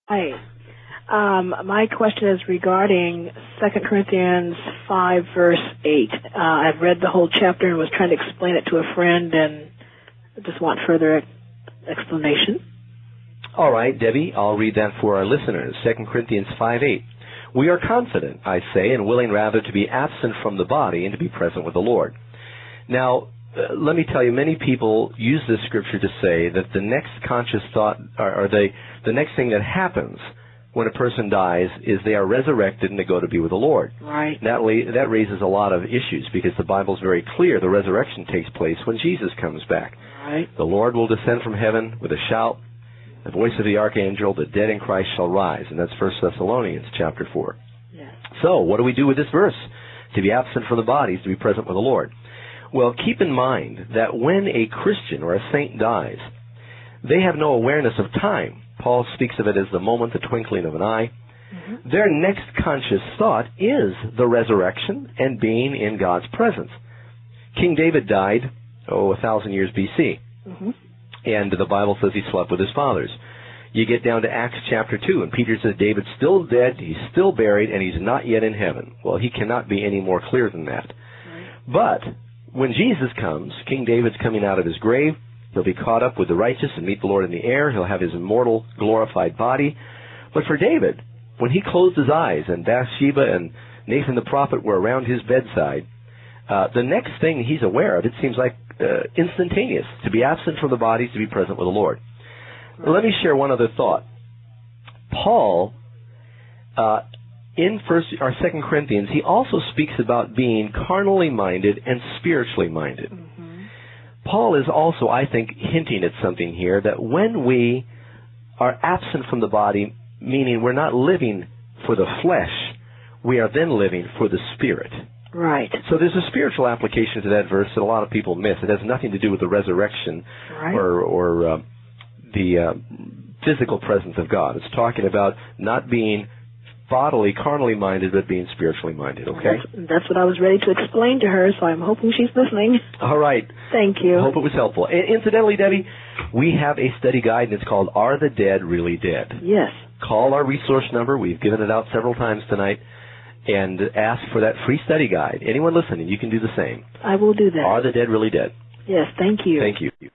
Hi. My question is regarding 2 Corinthians 5, verse 8. I've read the whole chapter and was trying to explain it to a friend, and I just want further explanation. All right, Debbie, I'll read that for our listeners. 2 Corinthians 5:8. We are confident, I say, and willing rather to be absent from the body and to be present with the Lord. Now, let me tell you, many people use this scripture to say that the next conscious thought, or the next thing that happens when a person dies is they are resurrected and they go to be with the Lord. Right. That raises a lot of issues because the Bible's very clear. The resurrection takes place when Jesus comes back. Right. The Lord will descend from heaven with a shout, the voice of the archangel, the dead in Christ shall rise. And that's 1 Thessalonians chapter 4. Yes. So, what do we do with this verse? To be absent from the body is to be present with the Lord. Well, keep in mind that when a Christian or a saint dies, they have no awareness of time. Paul speaks of it as the moment, the twinkling of an eye. Mm-hmm. Their next conscious thought is the resurrection and being in God's presence. King David died, 1,000 years B.C., mm-hmm. and the Bible says he slept with his fathers. You get down to Acts chapter 2, and Peter says David's still dead, he's still buried, and he's not yet in heaven. Well, he cannot be any more clear than that. Right. But when Jesus comes, King David's coming out of his grave. He'll be caught up with the righteous and meet the Lord in the air. He'll have his immortal, glorified body. But for David, when he closed his eyes and Bathsheba and Nathan the prophet were around his bedside, the next thing he's aware of, it seems like instantaneous, to be absent from the body, to be present with the Lord. Right. Let me share one other thought. Paul, in 2 Corinthians, he also speaks about being carnally minded and spiritually minded. Mm-hmm. Paul is also, I think, hinting at something here, that when we are absent from the body, meaning we're not living for the flesh, we are then living for the Spirit. Right. So there's a spiritual application to that verse that a lot of people miss. It has nothing to do with the resurrection or the physical presence of God. It's talking about not being bodily, carnally minded, but being spiritually minded, okay? That's what I was ready to explain to her, so I'm hoping she's listening. All right. Thank you. I hope it was helpful. Incidentally, Debbie, we have a study guide, and it's called Are the Dead Really Dead? Yes. Call our resource number. We've given it out several times tonight, and ask for that free study guide. Anyone listening, you can do the same. I will do that. Are the Dead Really Dead? Yes, thank you. Thank you.